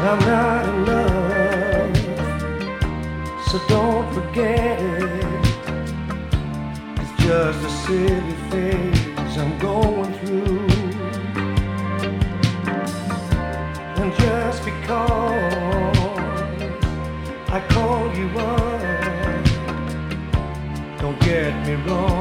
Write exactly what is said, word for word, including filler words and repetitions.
I'm not in love, so don't forget it. It's just a silly phase I'm going through. And just because I call you up, don't get me wrong,